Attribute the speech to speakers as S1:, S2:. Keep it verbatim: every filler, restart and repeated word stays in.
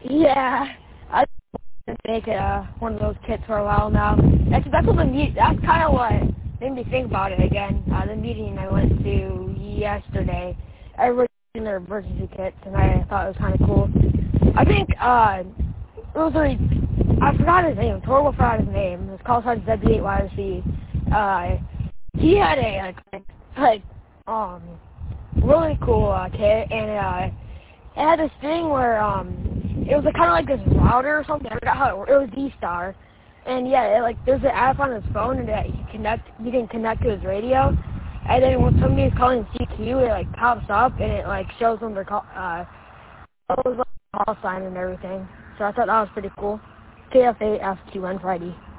S1: Yeah, I've been making uh, one of those kits for a while now. That's, that's what the meet. That's kind of what made me think about it again. Uh, the meeting I went to yesterday, everybody's in their emergency kits, and I thought it was kind of cool. I think uh, it was a, I forgot his name. Totally forgot his name. It was called Sergeant W eight Y C. Uh, he had a like, like um really cool uh, kit, and uh, it had this thing where um. It was like, kind of like this router or something. I forgot how it worked. It was D-Star. And yeah, it, like there's an app on his phone and that you connect, you can connect to his radio. And then when somebody's calling C Q, it like pops up and it like shows them their call, uh, shows like call sign and everything. So I thought that was pretty cool. K F eight F Q N Friday.